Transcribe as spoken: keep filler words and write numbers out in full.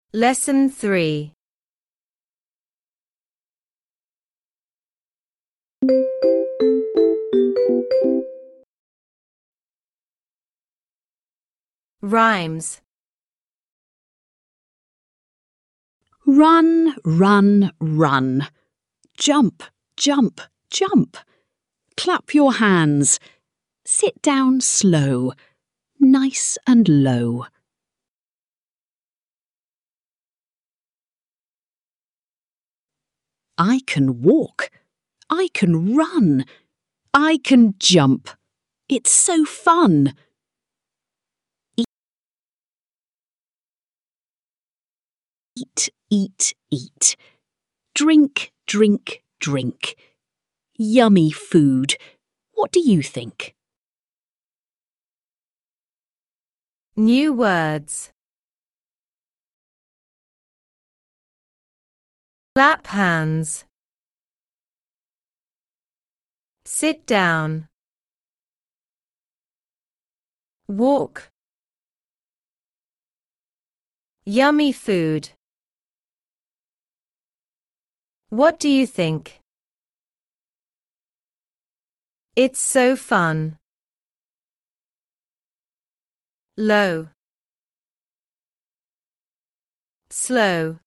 Lesson three. Rhymes. Run, run, run. Jump, jump, jump. Clap your hands. Sit down slow, nice and low. I can walk. I can run. I can jump. It's so fun. Eat, eat, eat. Drink, drink, drink. Yummy food. What do you think? New words. Clap hands. Sit down. Walk. Yummy food. What do you think? It's so fun. Low. Slow.